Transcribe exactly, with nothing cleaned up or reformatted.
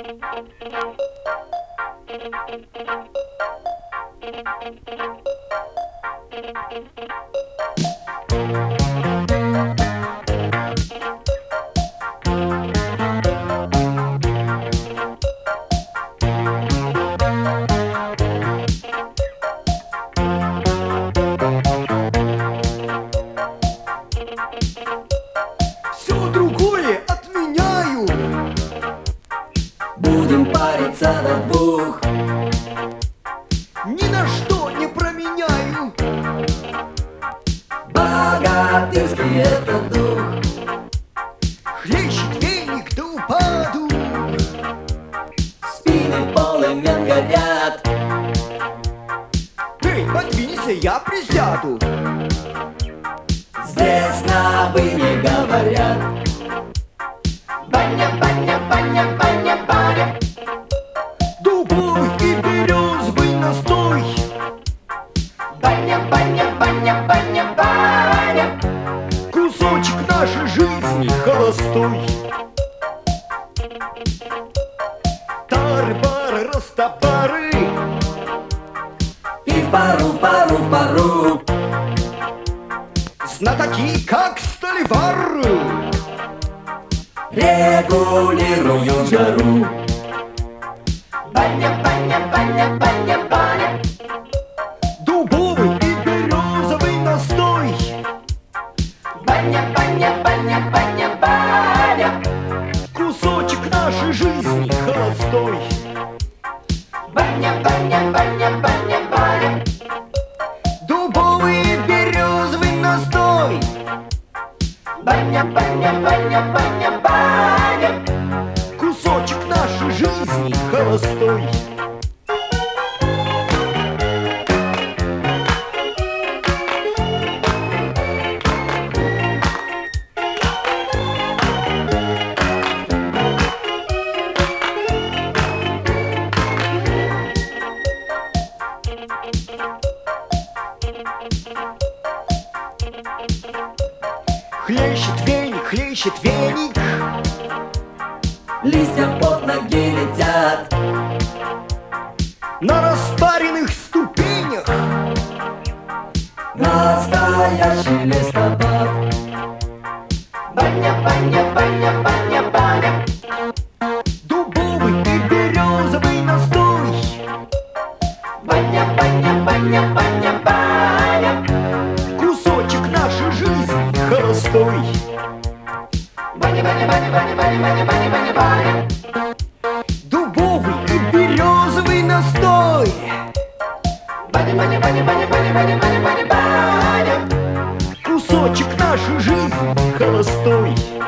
Все другое отменяю. Будем париться до двух. Ни на что не променяю. Богатырский это дух. Хлещет веник до упаду. Спины полымем горят. Эй, подвинься, я присяду. Здесь на «вы» не говорят. Баня, баня, баня, баня, баня. Дубовый и березовый настой. Баня, баня, баня, баня, баня. Кусочек нашей жизни холостой. Тары-бары, растопары. И в пару, в пару, в пару. Знатоки, как сталевар, Регулируют жару. Баня, баня, баня, баня, баня. дубовый и березовый настой. Баня, баня, баня, баня, баня. Кусочек нашей жизни холостой. Баня, баня, баня, баня, баня. Дубовый и березовый настой. Баня, баня, баня, баня, баня. Кусочек нашей жизни холостой. Хлещет веник, хлещет веник. Листья под ноги летят. На распаренных ступенях. Настоящий листопад. Баня, баня, баня, баня, баня. Дубовый и березовый настой. Баня, баня, баня, баня, баня. Кусочек нашей жизни холостой. Баня, баня, баня, баня, баня, баня, баня, баня, баня. Дубовый и березовый настой. Баня, баня, баня, баня, баня, баня, баня, баня, баня. Кусочек нашей жизни холостой.